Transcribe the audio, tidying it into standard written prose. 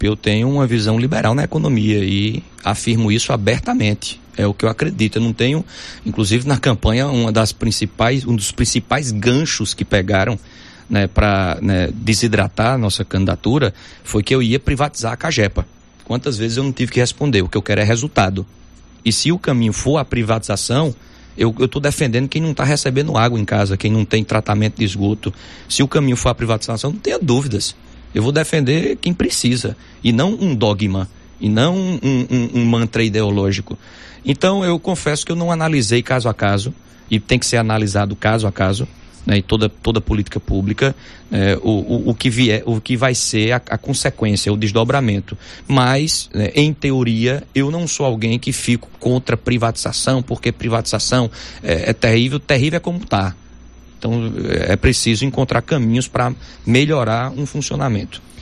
Eu tenho uma visão liberal na economia e afirmo isso abertamente. É o que eu acredito. Eu não tenho, inclusive na campanha, um dos principais ganchos que pegaram, né, para, né, desidratar a nossa candidatura foi que eu ia privatizar a Cagepa. Quantas vezes eu não tive que responder? O que eu quero é resultado. E se o caminho for a privatização, eu estou defendendo quem não está recebendo água em casa, quem não tem tratamento de esgoto. Se o caminho for a privatização, não tenha dúvidas. Eu vou defender quem precisa, e não um dogma, e não um mantra ideológico. Então, eu confesso que eu não analisei caso a caso, e tem que ser analisado caso a caso, né, e toda política pública, o que vai ser a consequência, o desdobramento. Mas, em teoria, eu não sou alguém que fico contra privatização, porque privatização é terrível é como está. Então, é preciso encontrar caminhos para melhorar um funcionamento.